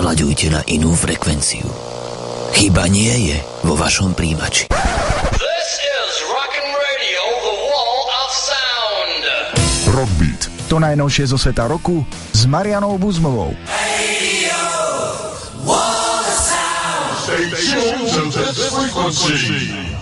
Prelaďujte na inú frekvenciu. Chyba nie je vo vašom príjimači. This is Rockin' Radio, the wall of sound. Rockbeat, to najnovšie zo sveta roku s Marianou Buzmovou. Radio, wall of sound. Stay tuned to this frequency.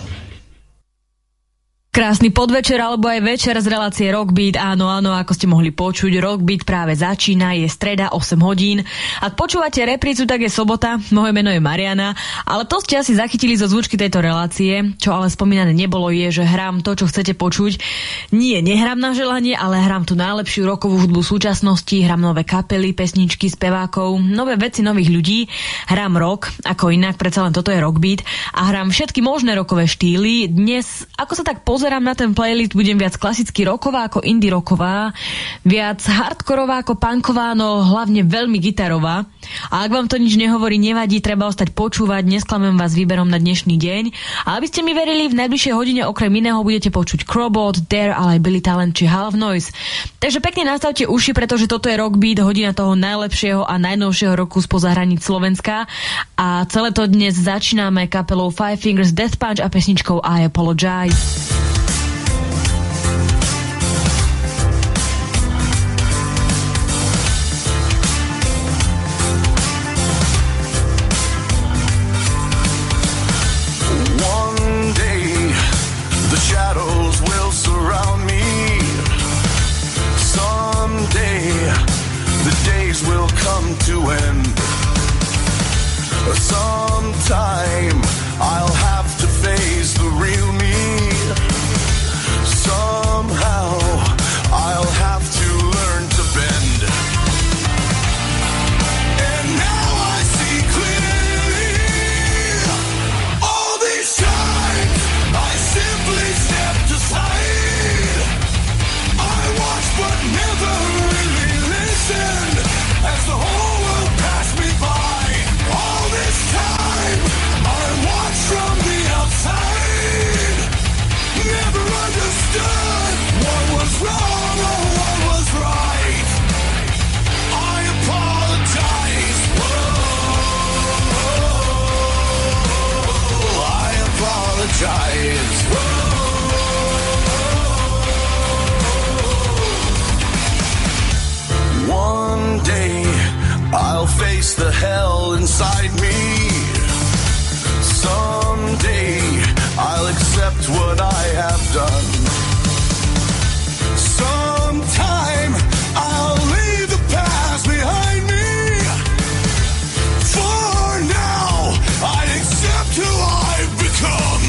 Krásny podvečer alebo aj večer z relácie Rockbeat. Áno, ako ste mohli počuť, Rockbeat práve začína, je streda 8 hodín. Ak počúvate reprízu, tak je sobota, moje meno je Mariana, ale to ste asi zachytili zo zvučky tejto relácie. Čo ale spomínané nebolo je, že hrám to, čo chcete počuť. Nie, nehrám na želanie, ale hrám tú najlepšiu rockovú hudbu súčasnosti, hrám nové kapely, pesničky, spevákov, nové veci nových ľudí. Hrám rock, ako inak, predsa len toto je Rockbeat, a hrám všetky možné rockové štýly. Dnes, ako sa tak pozerám na ten playlist, budem viac klasicky rocková ako indie rocková, viac hardkorová ako punková, no hlavne veľmi gitarová. A ak vám to nič nehovorí, nevadí, treba ostať počúvať, nesklamem vás výberom na dnešný deň. A aby ste mi verili, v najbližšej hodine okrem iného budete počuť Crobot, Dare, ale aj Billy Talent či Half Noise. Takže pekne nastavte uši, pretože toto je Rockbeat, hodina toho najlepšieho a najnovšieho roku spoza hraníc Slovenska. A celé to dnes začíname kapelou Five Fingers Death Punch a pesničkou I Apologize. Sometime I'll have to face the real me. Somehow I'll have to learn to bend. And now I see clearly. All this time I simply stepped aside. I watched but never really listened as the whole world passed me by. All this time I watched from the outside, never understood what was wrong or what was right. I apologize. Whoa, I apologize. Whoa. One day I'll face the hell inside me. Someday I'll accept what I have done. Sometime I'll leave the past behind me. For now I accept who I've become.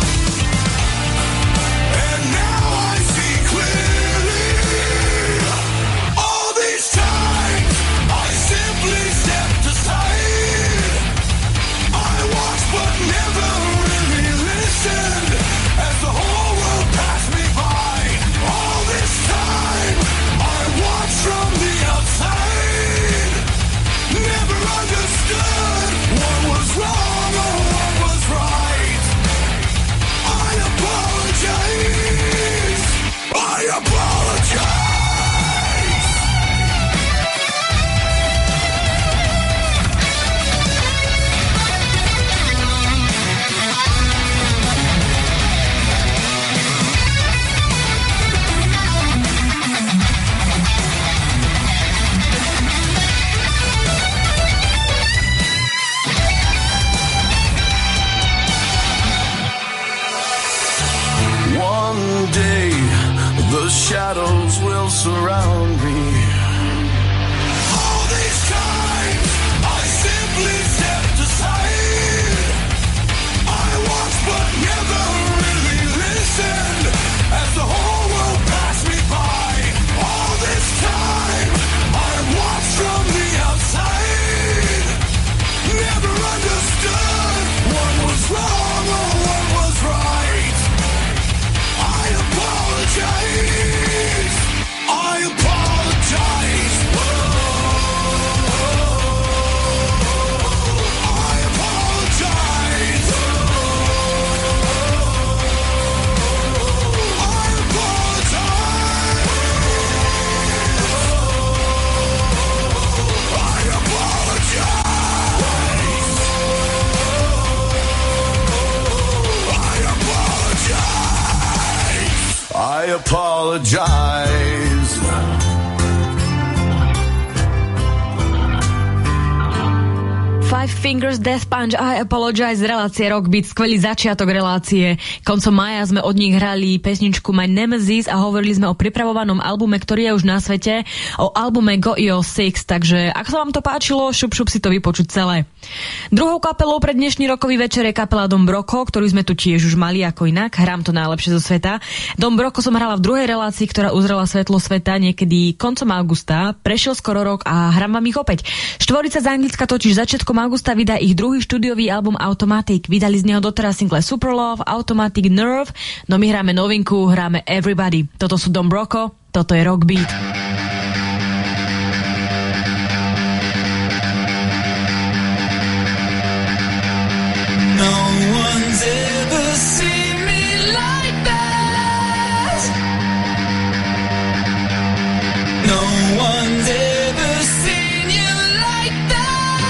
And now I see clearly. All these times I simply stepped aside. I watched but never really listened as the whole world passed me by. All this time I watched from the outside, never understood what was wrong or what was right. I apologize. I apologize. One day the shadows will surround me. All these times I simply stepped aside. I watched but never really listened as the whole world passed me by. All this time I watched from the outside, never understood what was wrong or what was right. I apologize. I apologize. Whoa. apologize. Five Fingers Death Punch, I Apologize, relácie Rockbeat, skvelý začiatok relácie. Koncom mája sme od nich hrali pesničku My Nemesis a hovorili sme o pripravovanom albume, ktorý je už na svete, o albume Go Io 6, takže ak sa vám to páčilo, šup si to vypočuť celé. Druhou kapelou pre dnešný rokový večer je kapela Don Broco, ktorú sme tu tiež už mali ako inak, hrám to najlepšie zo sveta. Don Broco som hrala v druhej relácii, ktorá uzrela svetlo sveta niekedy koncom augusta, prešiel skoro rok a hrám vám ich opäť. Štvorica z Anglicka totiž začiatkom augusta vydá ich druhý štúdiový album Automatic. Vydali z neho doteraz single Super Love, Automatic, Nerve, no my hráme novinku, hráme Everybody. Toto sú Don Broco, toto je Rockbeat. No one's ever seen me like that. No one's ever seen you like that.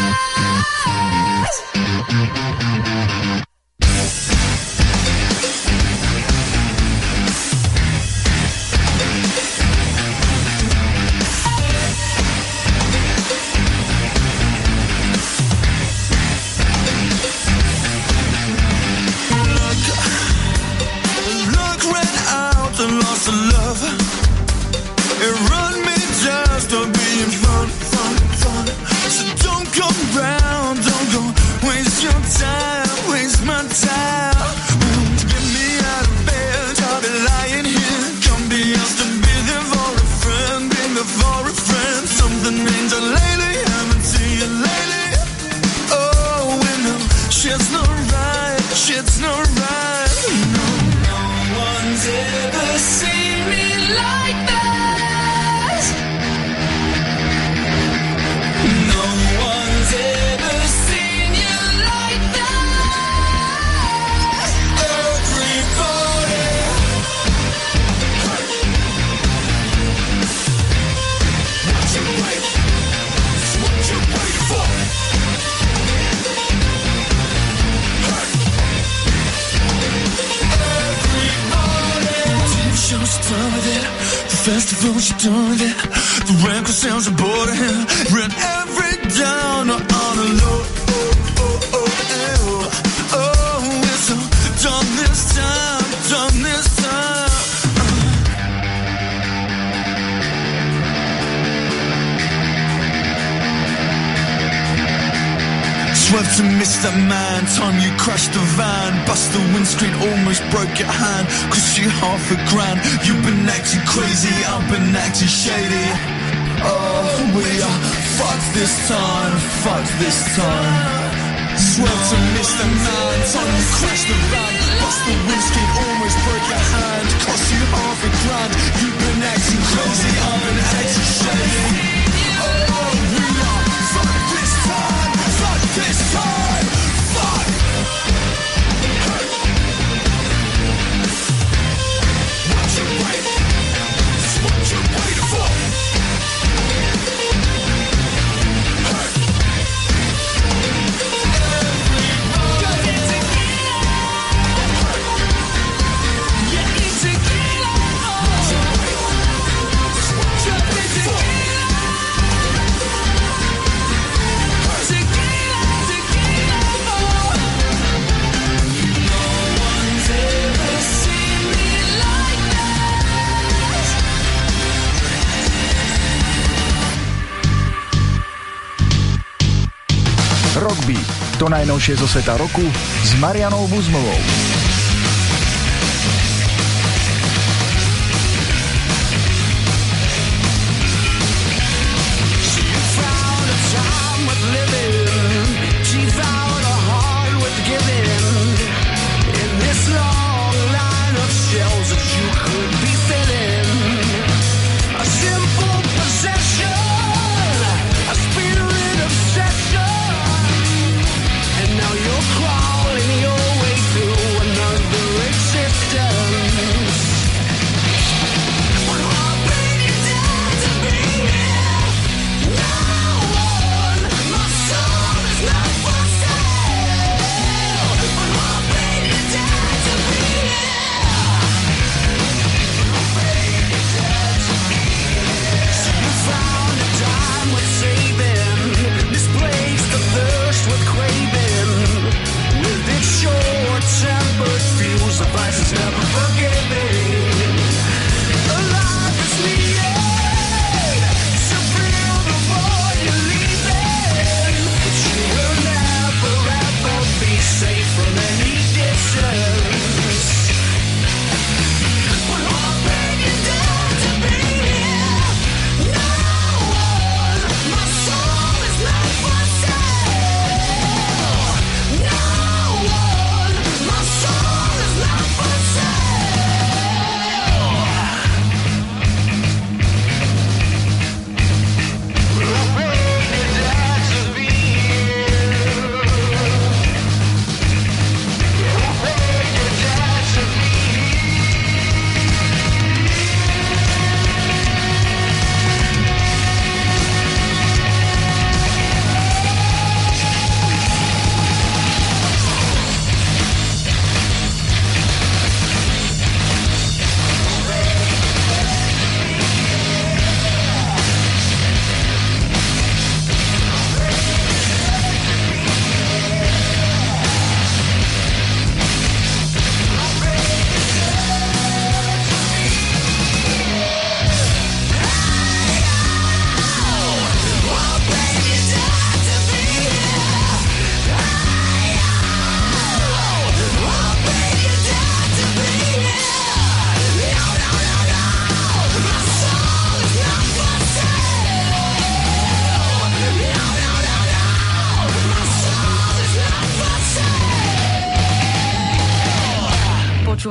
Look ran out and lost the love. It run me just to being fun. So don't come round, don't go waste your time, waste my time. Get me out of bed, I'll be lying here. Come be asked to be there for a friend, be there for a friend. Something ain't done lately, haven't seen you lately. Oh, when no, shit's not right, shit's not right. No one's ever seen me like that. No one's ever seen you like that. Everybody. What you wait? What you waiting for? Done with it. The festival, she done with it. The record sales are bored of him. Ran every down on a low. It's all done this time, done this time. Swerved to miss that man. Time you crashed the van. Bust the windscreen, almost broke your hand. Cost you $5,000. You've been acting crazy, I've been acting shady. Oh, we are fucked this time, fucked this time. Swerved to miss that man. Time you crashed the van. Bust the windscreen, almost broke your hand. Cost you $5,000. You've been acting crazy, I've been acting shady. Oh, we are fucked this time, fucked this time, fuck. What you waiting? What you waiting for? Rockbeat, to najnovšie zo sveta roku s Marianou Buzmovou. Crawling your way through another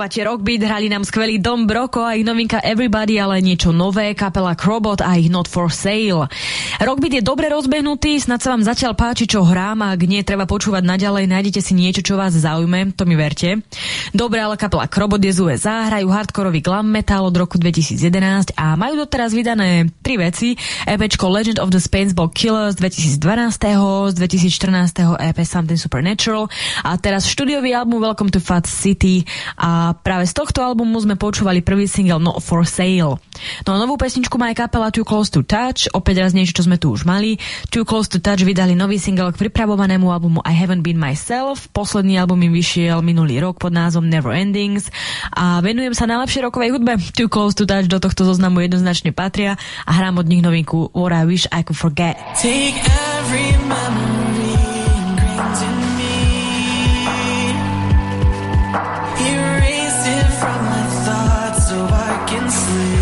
Počúvate Rockbeat, hrali nám skvelý Don Broco a ich novinka Everybody, ale niečo nové, kapela Crobot a ich Not For Sale. Rockbeat je dobre rozbehnutý, snad sa vám zatiaľ páči, čo hrám, a ak nie, treba počúvať naďalej, nájdete si niečo, čo vás zaujme, to mi verte. Dobre, ale kapela Crobot je z USA, hrajú hardkorový glam metal od roku 2011 a majú doteraz vydané 3 veci: EPčko Legend of the Spainsball Killers 2012, z 2014 EP Something Supernatural a teraz štúdiový album Welcome to Fat City. A práve z tohto albumu sme počúvali prvý single Not For Sale. No a novú pesničku má aj kapela Too Close to Touch, opäť raz niečo, čo sme tu už mali. Too Close to Touch vydali nový single k pripravovanému albumu I Haven't Been Myself. Posledný album im vyšiel minulý rok pod názvom Never Endings a venujem sa najlepšej rockovej hudbe. Too Close to Touch do tohto zoznamu jednoznačne patria a hrám od nich novinku What I Wish I Could Forget. Take every memory ingrained in me, erase it from my thoughts so I can sleep.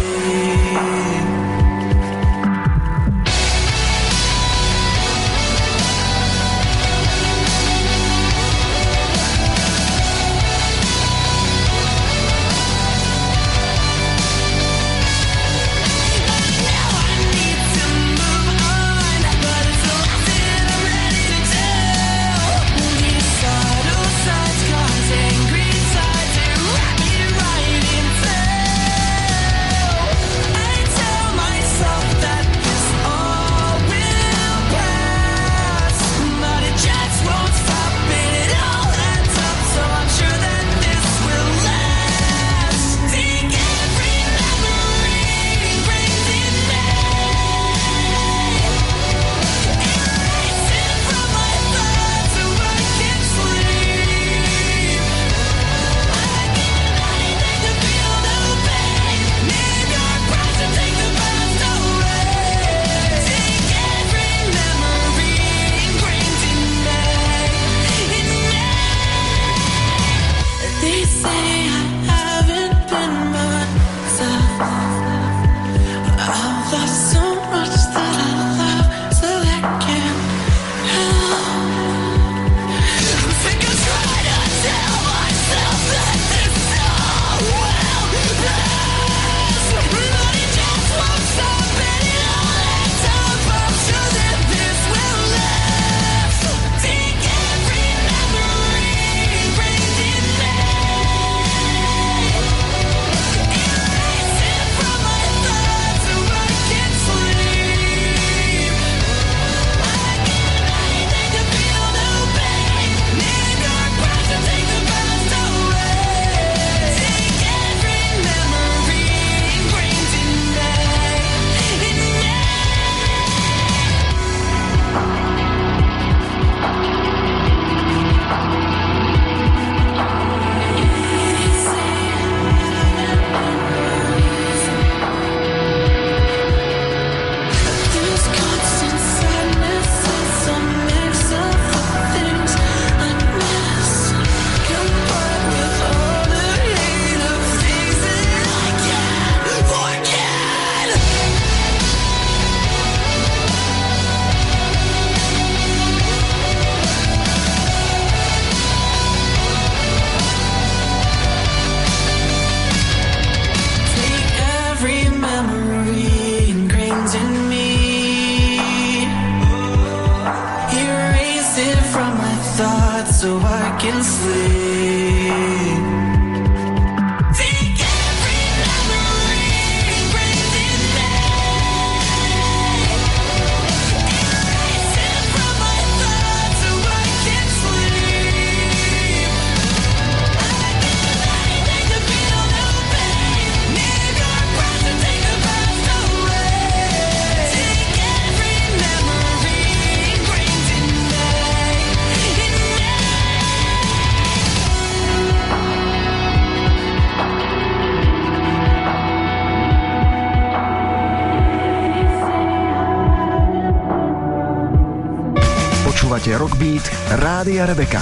So I can sleep. Take every memory ingrained in me, erase it from my thoughts so I can sleep. I give anything to feel no pain, need your breath to take the past away. Take every memory ingrained in me. Počúvate Rockbeat Rádia Rebeka.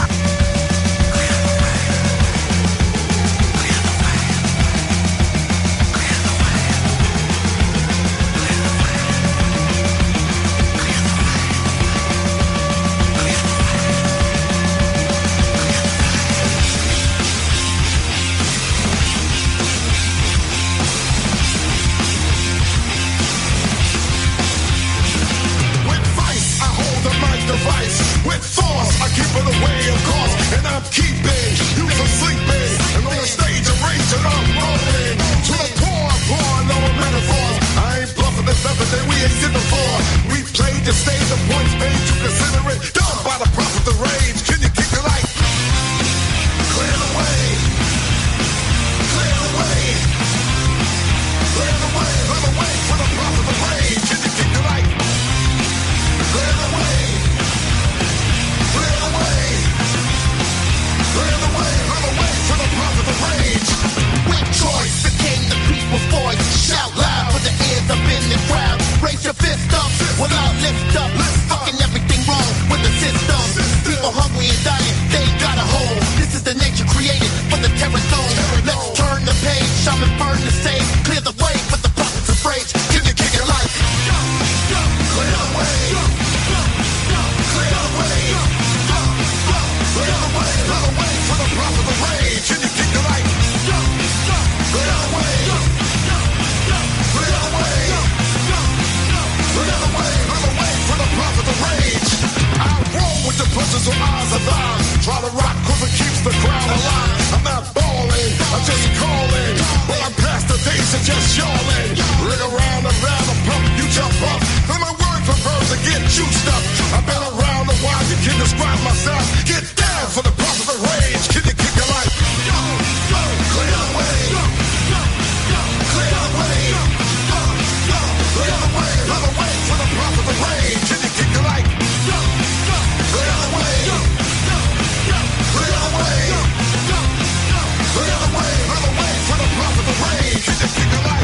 make a stage, a point stage, you consider it done by the prophet of rage. Can you keep your light? Clear the way. Clear the way. Clear the way. Clear the way for the prophet of rage. Can you keep your light? Clear the way. Clear the way. Clear the way. Clear the way for the prophet of rage. With choice, the king, the people's voice. Shout loud with the ears up in the crowd. Raise your fist up, well I'll lift up. Fucking everything wrong with the system. People hungry and dying, they got a hold. This is the nature created for the terror zone. Let's turn the page, shaman burn the sage. Clear the way for the prophets of rage. Can you kick your life? Clear the way. Clear the way. Clear the way. Clear the way for the prophet of rage. Can you kick your light? Clear the way. Clear the way. Clear the way. Clear the way for the prophet of rage. I roll with the punches of eyes of thine. Try to rock cause it keeps the crowd alive. I'm not balling, I'm just calling. Well, I'm past the days of just yawling. Ring around and round the pump, you jump up. Then my word prefers to get juiced up. I've been around a while, you can describe myself. Get down for the prophet of rage. Can you kick your life? Clear the way. Clear the way. Clear the way. Clear the way for the prophet of rage. Can you kick your life? Clear the way. Clear the way. Clear the way. Clear the way for the prophet of rage. Can you kick your life?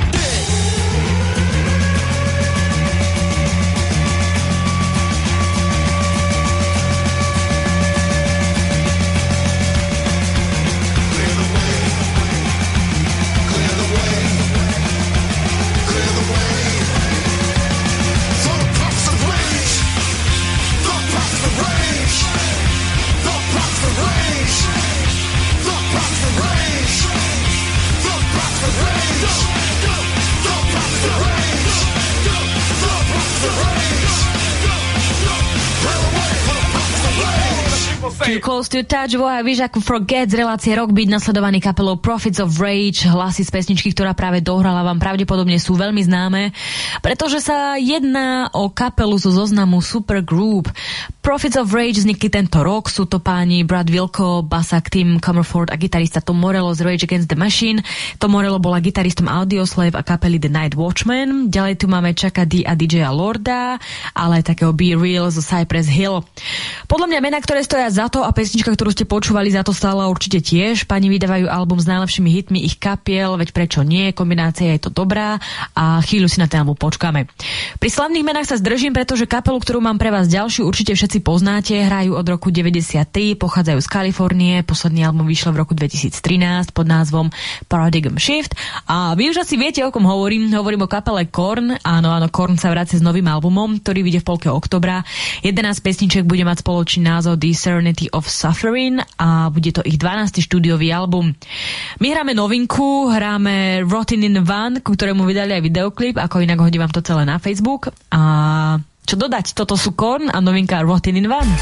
Too Close to Touch, Voja Vyžaku Forget z relácie Rockbeat, nasledovaný kapelou Prophets of Rage. Hlasy z pesničky, ktorá práve dohrala, vám pravdepodobne sú veľmi známe, pretože sa jedná o kapelu zo zoznamu Supergroup. Prophets of Rage vznikli tento rok, sú to páni Brad Wilco, basák Tim Comerford a gitarista Tom Morello z Rage Against the Machine. Tom Morello bola gitaristom Audioslave a kapely The Night Watchmen. Ďalej tu máme Chucka D a DJ Lorda, ale aj takého Be Real zo Cypress Hill. Podľa mňa mená, ktoré stoja za to a pesnička, ktorú ste počúvali, za to stála určite tiež. Pani vydávajú album s najlepšími hitmi ich kapiel, veď prečo nie, kombinácia je to dobrá a chvíľu si na ten album počkáme. Pri slavných menách sa zdržím, pretože kapelu, ktorú mám pre vás ďalšiu, určite všetci poznáte, hrajú od roku 93, pochádzajú z Kalifornie, posledný album vyšiel v roku 2013 pod názvom Paradigm Shift a vy už asi viete, o kom hovorím o kapele Korn. Áno, Korn sa vracia s novým albumom, ktorý vyjde v polke oktobra. 11 pesniček bude mať spoločný názov The Serenity of Suffering a bude to ich 12. štúdiový album. My hráme novinku, hráme Rotting in the Van, ku ktorému vydali aj videoklip, ako inak hodím vám to celé na Facebook. A čo dodať, toto sú Korn a novinka Rotting in the Van.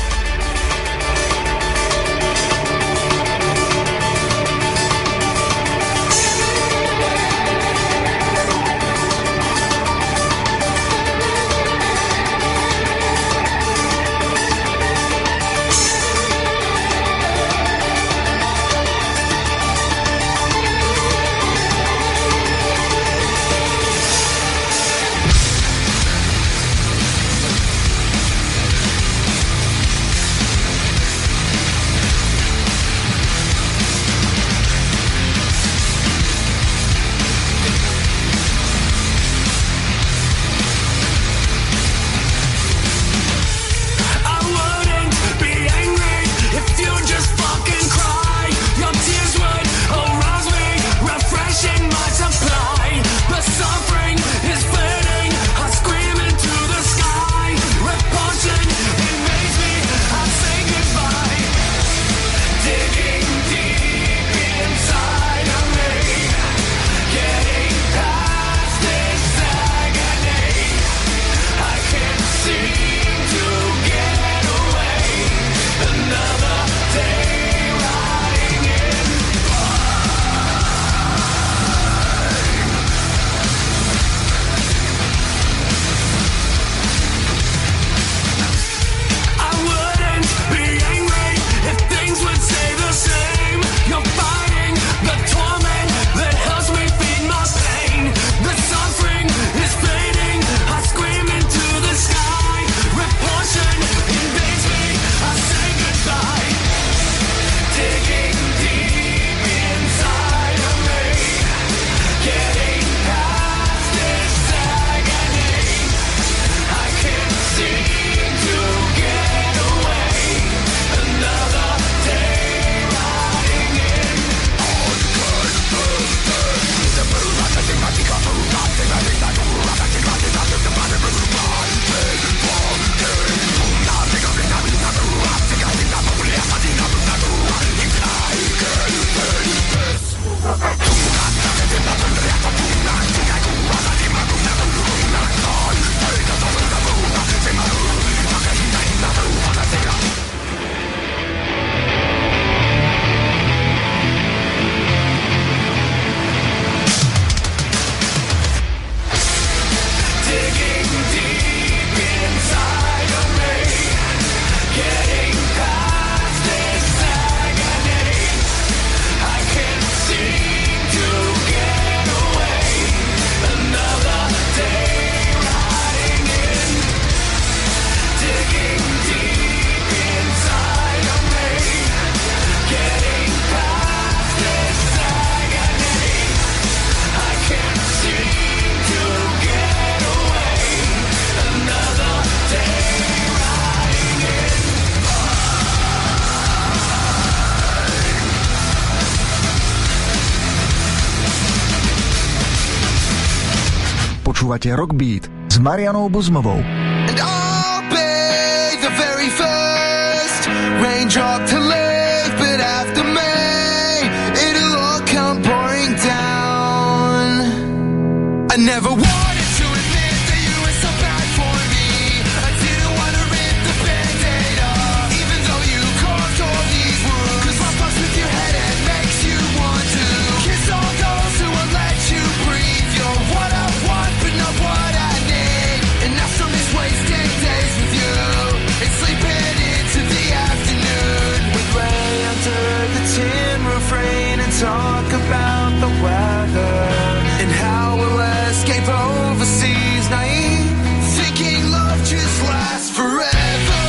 Počúvate Rockbeat s Marianou Buzmovou. And I'll be the very first raindrop to live, but after me, it'll all come pouring down. I never wanted to admit that you were so bad for me. I didn't want to rip the Band-Aid off, even though you caused all these wounds. 'Cause what fucks with your head and makes you want to kiss all those who will let you breathe. You're what I want, but not what I need. And I still miss wasting days with you and sleeping into the afternoon. We'd lay under the tin roof rain and talk about the weather and how we'll escape overseas, naive, thinking love just lasts forever.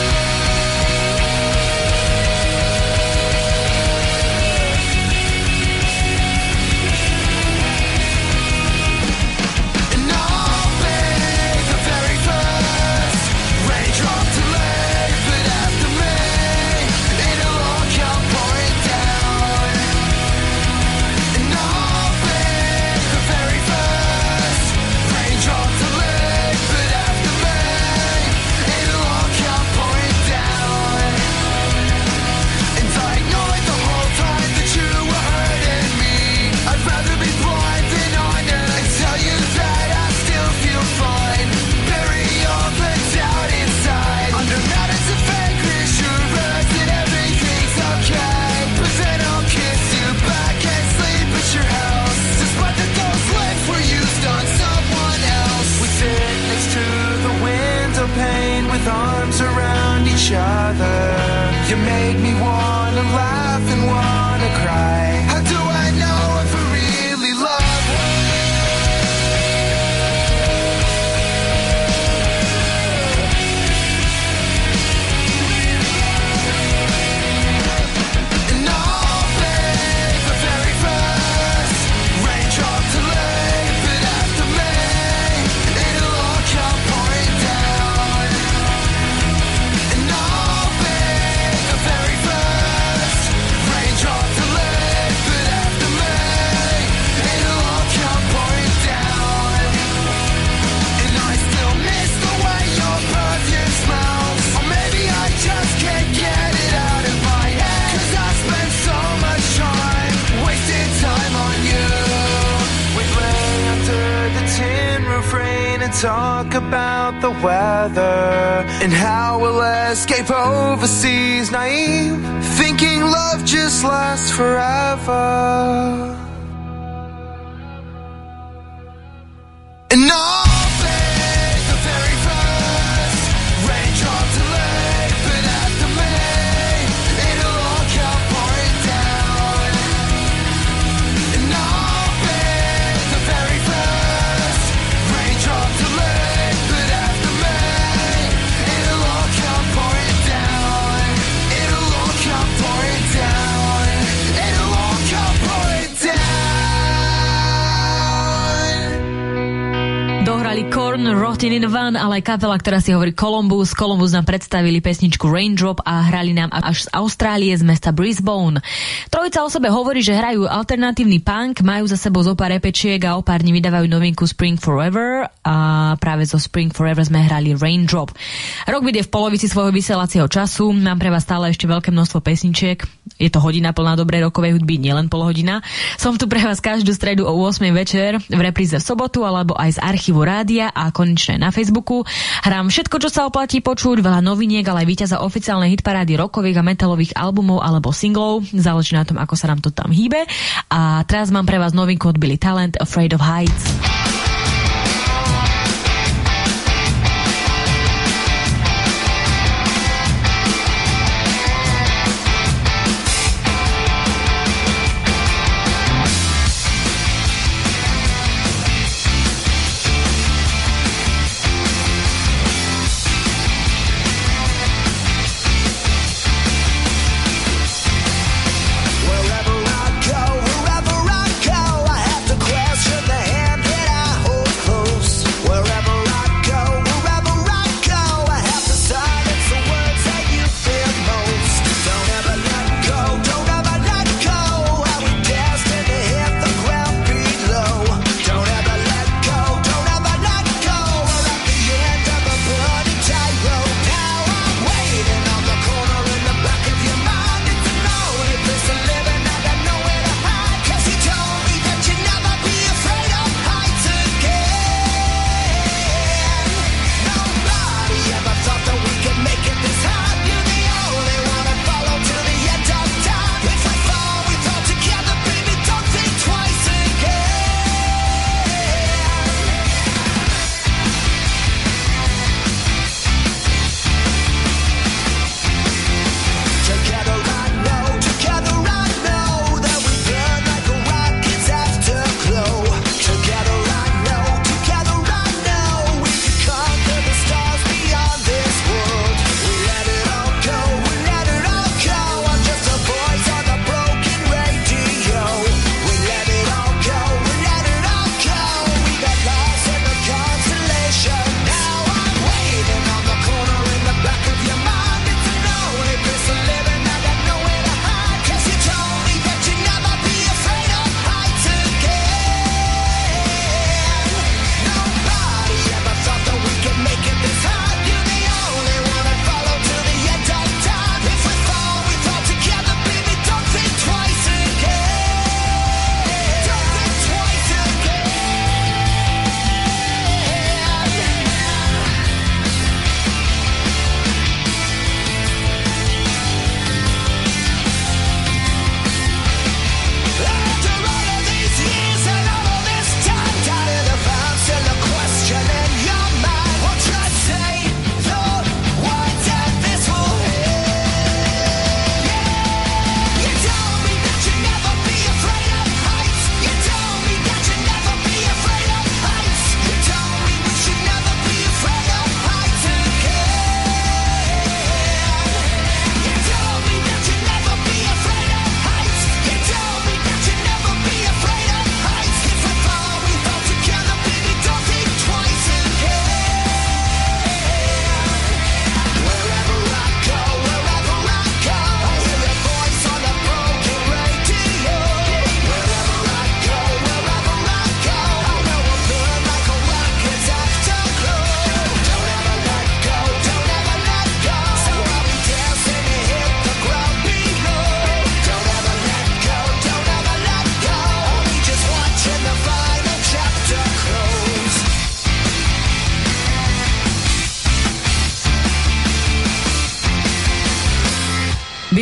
And I'll be the very first raindrop to lay, but after me, it'll all come pouring down. And I'll be the very first raindrop to lay, but after me, it'll all come pouring down. And I ignored the whole time that you were hurting me. I'd rather be blind than honest and tell you that I still feel fine. Bury all the doubt inside under mountains of fake reassurance that everything's okay. But then I'll kiss you back and sleep at your house, despite that those lips were used on someone else. We sit next to the window pane with arms around each other. You make me wanna laugh and wanna cry. How do I know if I really love her? And I'll be the very first raindrop to lay, but after me, it'll all come pouring down. And I'll be the very first raindrop to lay, but after me, it'll all come pouring down. And I still miss the way your perfume smells, or maybe I just can't get it out of my head. 'Cause I spend so much time wasting time on you. We'd lay under the tin roof rain and talk about the weather and how we'll escape overseas, naive, thinking love just lasts forever. And I'll be the very first raindrop to lay, but after me, it'll all come pouring down. And I'll be the very first raindrop to lay, but after me, it'll all come pouring down. It'll all come pouring down. It'll all come pouring down. Dohrali Korn, Rotting in Van, ale aj kapela, ktorá si hovorí Columbus. Columbus nám predstavili pesničku Raindrop a hrali nám až z Austrálie, z mesta Brisbane. Trojica o sebe hovorí, že hrajú alternatívny punk, majú za sebou zo pár repečiek a o pár dní vydávajú novinku Spring Forever a práve zo Spring Forever sme hrali Raindrop. Rockbeat je v polovici svojho vysielacieho času, mám pre vás stále ešte veľké množstvo pesničiek. Je to hodina plná dobrej rockovej hudby, nielen pol hodina. Som tu pre vás každú stredu o 8 večer, v repríze v sobotu alebo aj z archívu rádia a konečne na Facebooku. Hrám všetko, čo sa oplatí počuť, veľa noviniek, ale aj víťaza oficiálnej hitparády rockových a metalových albumov alebo singlov. Záleží na tom, ako sa nám to tam hýbe. A teraz mám pre vás novinku od Billy Talent, Afraid of Heights. Wherever I go, I have to question the hand that I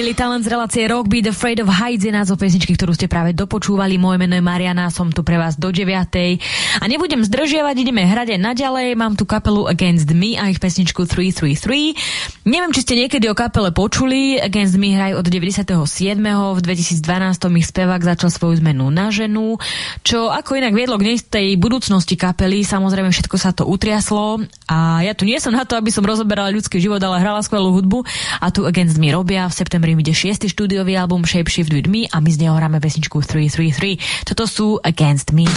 Daily Talent z relácie Rock Beat Afraid of Heights je názov pesničky, ktorú ste práve dopočúvali. Moje meno je Mariana, som tu pre vás do 9. A nebudem zdržiavať, ideme hrať aj naďalej. Mám tu kapelu Against Me a ich pesničku 333. Neviem, či ste niekedy o kapele počuli. Against Me hrajú od 97. V 2012 ich spevák začal svoju zmenu na ženu, čo ako inak viedlo k tej budúcnosti kapely. Samozrejme, všetko sa to utriaslo a ja tu nie som na to, aby som rozoberala ľudský život, ale hrala skvelú hudbu a tu Against Me robia. V septembri ide 6. štúdiový album Shapeshift with Me a my z neho hráme pesničku 333. Toto sú Against Me.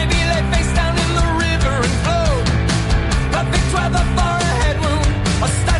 A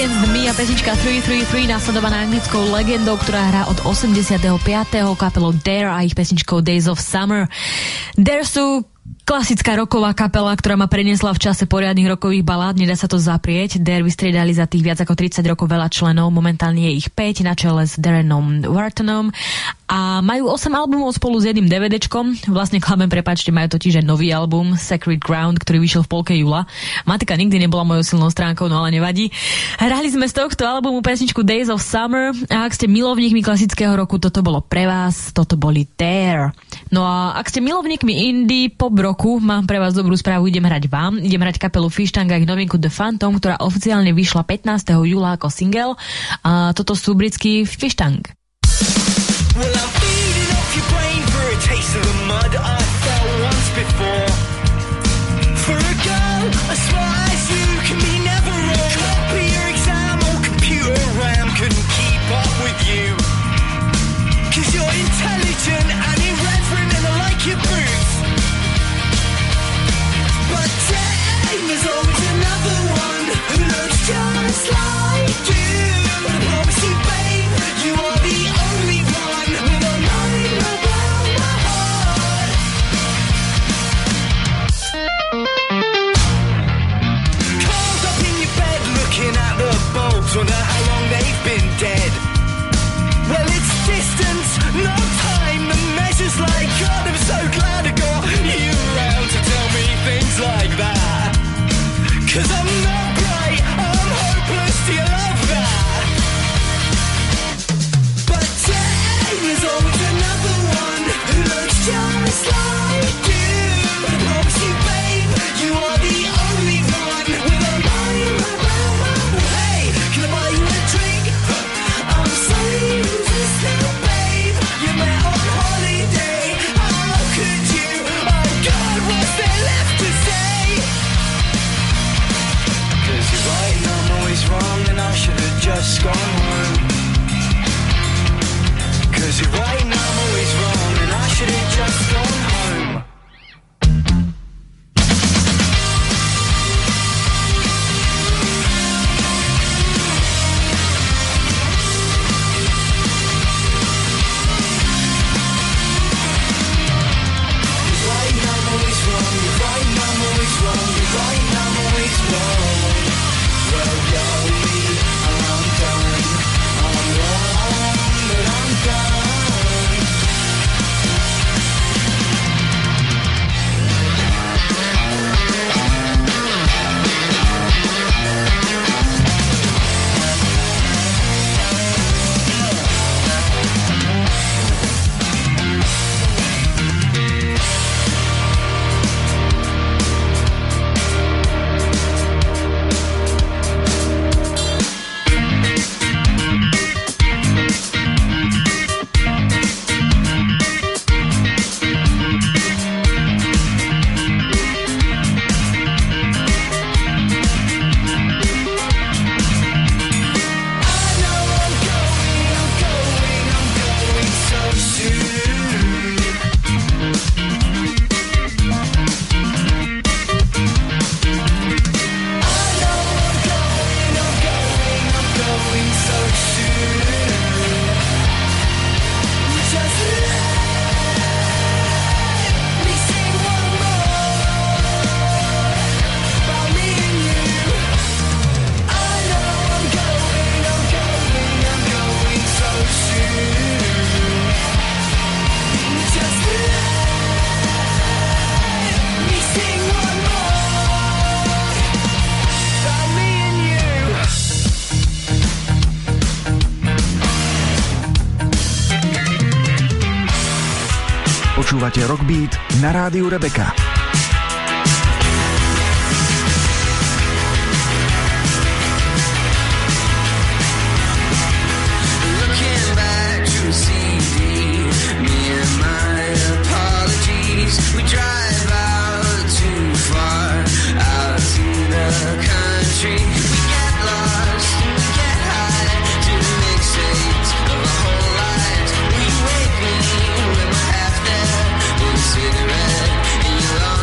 Against Me a pesnička 333 následovaná anglickou legendou, ktorá hrá od 85. kapelou Dare a ich pesničkou Days of Summer. Dare sú klasická rocková kapela, ktorá ma preniesla v čase poriadnych rockových balád, nedá sa to zaprieť. Dare vystriedali za tých viac ako 30 rokov veľa členov, momentálne je ich 5 na čele s Darrenom Whartonom a majú 8 albumov spolu s jedným DVDčkom. Vlastne klamem, prepáčte, majú totiž aj nový album Sacred Ground, ktorý vyšiel v polke júla. Matika nikdy nebola mojou silnou stránkou, no ale nevadí. Hrali sme z tohto albumu pesničku Days of Summer a ak ste milovníkmi klasického roku, toto bolo pre vás, toto boli Dare. No a ak ste milovníkmi indie pop roku, mám pre vás dobrú správu, idem hrať kapelu Fish Tank a ich novinku The Phantom, ktorá oficiálne vyšla 15. júla ako single. A toto sú britskí Fish Tank. Well, I'm feeding off your brain for a taste of the mud I felt once before. For a girl as smart as you can be never wrong. Copy your exam or computer RAM couldn't keep up with you. 'Cause you're intelligent and irreverent and I like your boots. But damn, there's always another one who looks just like you. But I promise you, babe, you are the only one with a mind around my heart. Curled up in your bed looking at the bulbs, wonder how long they've been dead. Well, it's distance, no time, the measure's like God, I'm so glad I got you around to tell me things like that. 'Cause I'm not bright, I'm hopeless, do you love that? But damn, there's always another one who looks just like you. But I promise you, babe, you are the only one with a mind around my heart. Hey, can I buy you a drink? I'm sorry, just now, babe. You met on holiday. How could you? Oh God, what's there left to say? 'Cause you're right and I'm always wrong, and I should have just gone home. 'Cause you're right and I'm always wrong, and I should have just gone home. Počúvate Rockbeat na rádiu Rebeka. Cigarette in your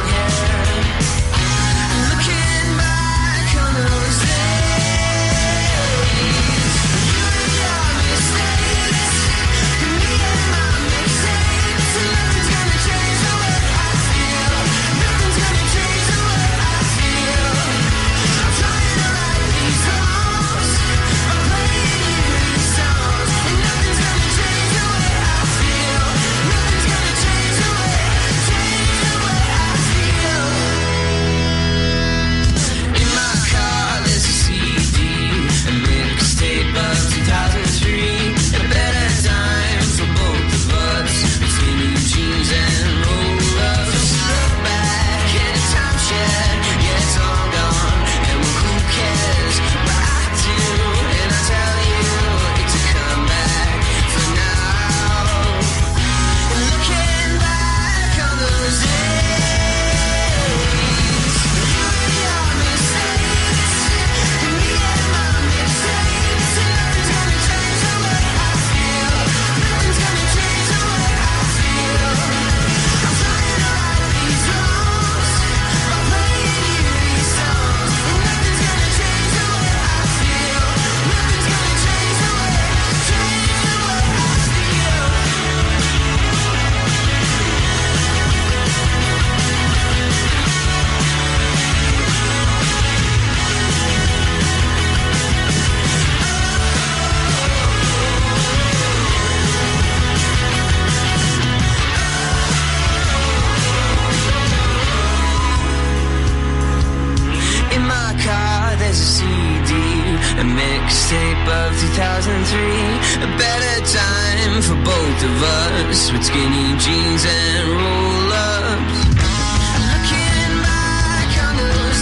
mixtape of 2003. A better time for both of us, with skinny jeans and roll-ups. Looking back on those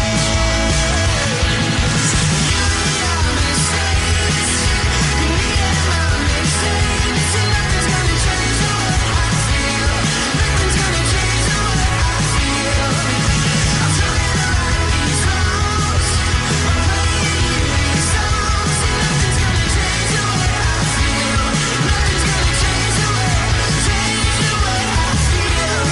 days, you and my mistakes, me and my mistakes, and nothing's gonna change the way I feel. Nothing's gonna change the way I feel. I'm trying to right these wrongs, I'm playing these songs, and nothing's gonna change the way I feel. Nothing's gonna change the way I feel.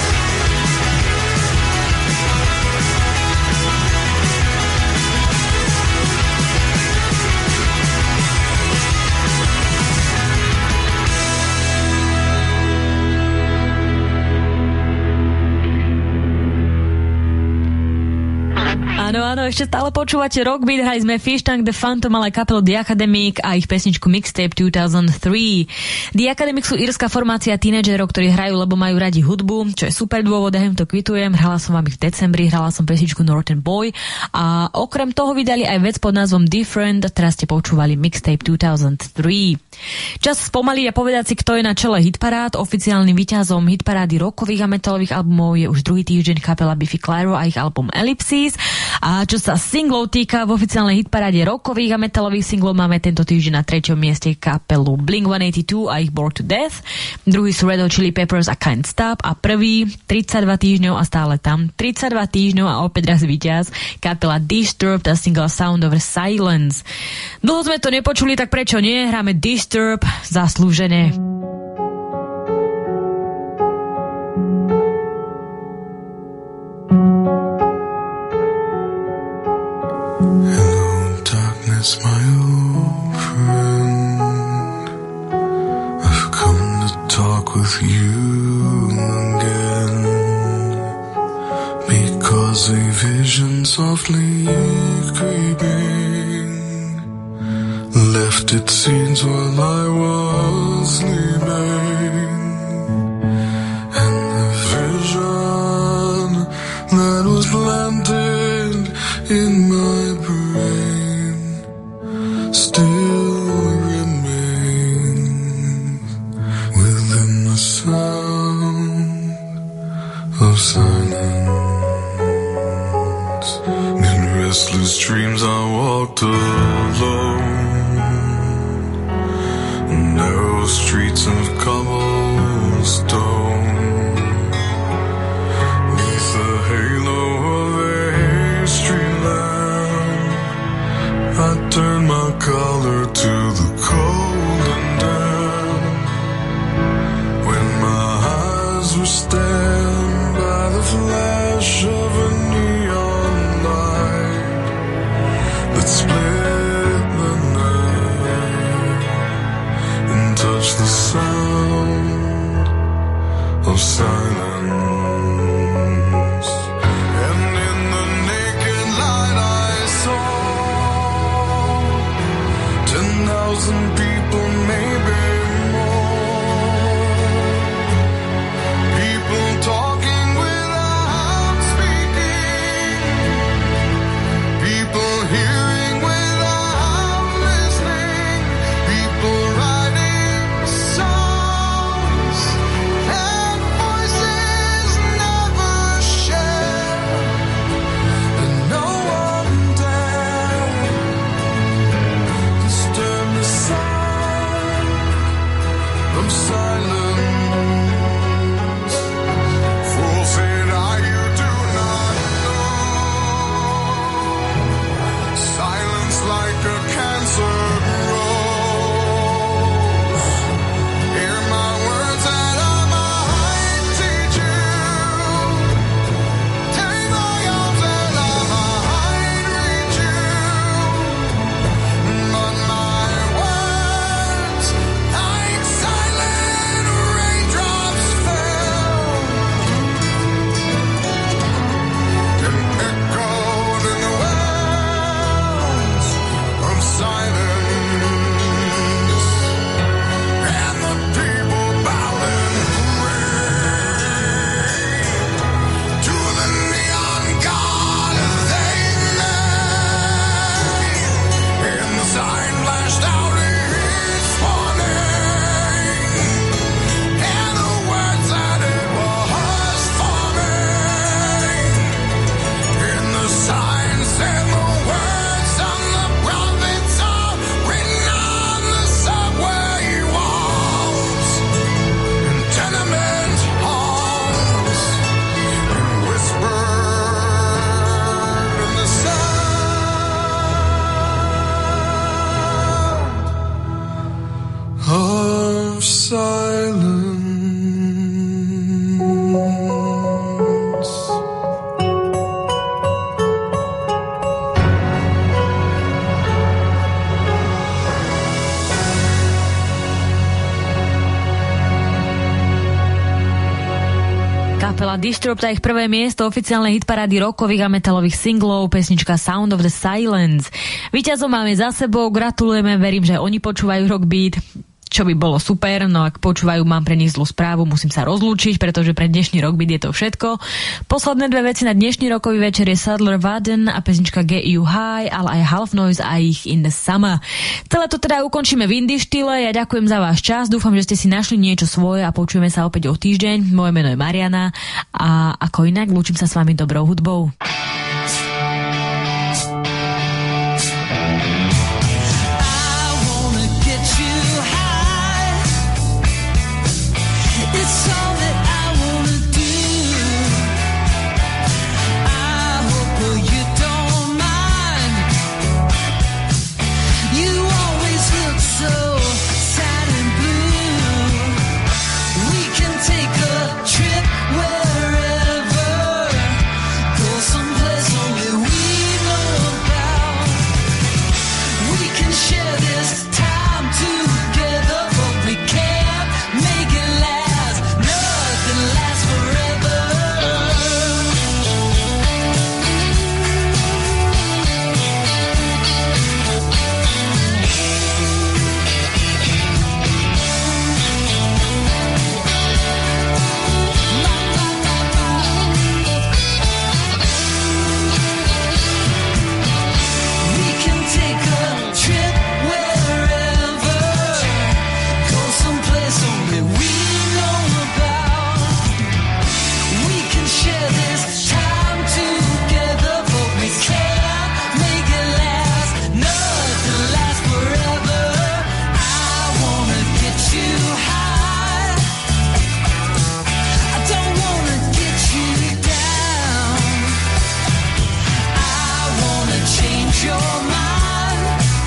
Áno, ešte stále počúvate Rockbeat, hrali sme Fish Tank, The Phantom, ale kapelu The Academic a ich pesničku Mixtape 2003. The Academic sú írska formácia tínedžerov, ktorí hrajú, lebo majú radi hudbu, čo je super dôvod, ja im to kvitujem. Hrala som vám ich v decembri, hrala som pesničku Northern Boy a okrem toho vydali aj vec pod názvom Different, teraz ste počúvali Mixtape 2003. Čas spomaliť a povedať si, kto je na čele hitparád. Oficiálnym víťazom hitparády rockových a metalových albumov je už druhý týždeň kapela Biffy Clyro a ich album Ellipses. A čo sa singlov týka, v oficiálnej hitparáde rockových a metalových singlov máme tento týždeň na 3. mieste kapelu Blink-182 a ich Bored to Death. Druhý sú Red Hot Chili Peppers a Can't Stop a prvý 32 týždňov a stále tam 32 týždňov a opäť raz víťaz kapela Disturbed a single Sound Over Silence. Dlho sme to nepočuli, tak prečo nie? Hráme Disturb zaslúžené. Hello, darkness, my old friend. I've come to talk with you again, because a vision softly creeping left its scenes while I was sleeping, and the vision that was planted in my brain still remains within the sound of silence. In restless dreams I walked alone, narrow streets of cobblestone, neath the halo of a street lamp. I turned my collar to the cold and damp, when my eyes were stabbed by the flash of a neon light that split the night and touched the sound of silence. And in the naked light I saw 10,000 people, maybe more. People talking without speaking, people hearing without listening, people writing songs and voices never shared. bola Disturbed a ich prvé miesto oficiálnej hitparády rockových a metalových singlov, pesnička Sound of the Silence. Víťazov máme za sebou, gratulujeme, verím, že oni počúvajú Rockbeat, čo by bolo super, no ak počúvajú, mám pre nich zlú správu, musím sa rozlúčiť, pretože pre dnešný Rockbeat je to všetko. Posledné dve veci na dnešný rokový večer je Sadler Vaden a pesnička Get You High, ale aj Half Noise a ich In the Summer. Celé to teda ukončíme v indie štýle, ja ďakujem za váš čas, dúfam, že ste si našli niečo svoje a počujeme sa opäť o týždeň. Moje meno je Mariana a ako inak, lúčim sa s vami dobrou hudbou. It's all that I wanna do. I hope you don't mind. You always look so sad and blue. We can take a trip wherever, go someplace only we know about. We can share this time together, but we can't make it last. Nothing lasts forever. We can take a trip wherever, go someplace only we know about. We can share this time together, but we can't make it last. Nothing lasts forever. I wanna get you high. I don't wanna get you down. I wanna change your mind.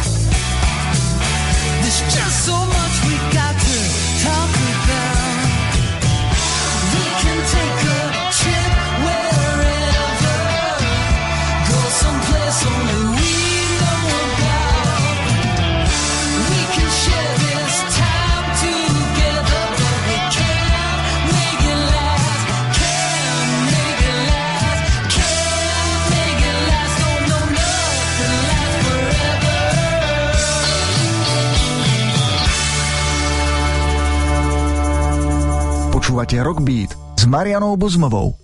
There's just so much we got to talk about. We can take a trip wherever, go someplace only we know about. We can share this time together, but we can't make it last. Can't make it last. Can't make it last. Oh no, nothing lasts forever. Počúvate Rockbeat s Marianou Buzmovou.